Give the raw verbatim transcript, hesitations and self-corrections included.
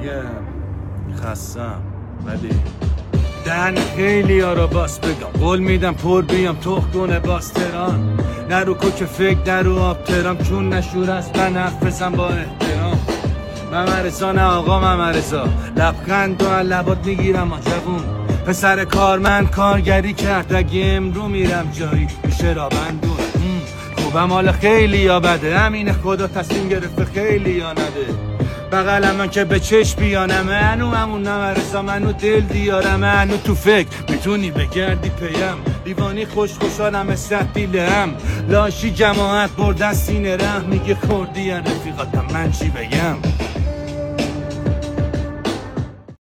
دیگه خستم ولی دهن خیلی ها را باز بگم قول میدم پر بیام تخ کنه باز تران نرو کوک فکر نرو آب ترام چون نشور است من حرف بزن با احترام ممرزا نه آقا ممرزا لبخند و لبات میگیرم آجبون پسر کارمند کارگری کرد اگه امرو میرم جایی میشه را بندون خوبم حالا خیلی یا بده همین خدا تصمیم گرفته خیلی یا نده بغلم من که به چشم بیانم منو همون نمرسا منو دل دیارم منو تو فکر میتونی بگردی پیم دیوانی خوش خوشانم مثل دیله هم لاشی جماعت بردن سینه رحم میگه خوردی یا رفیقاتم من چی بگم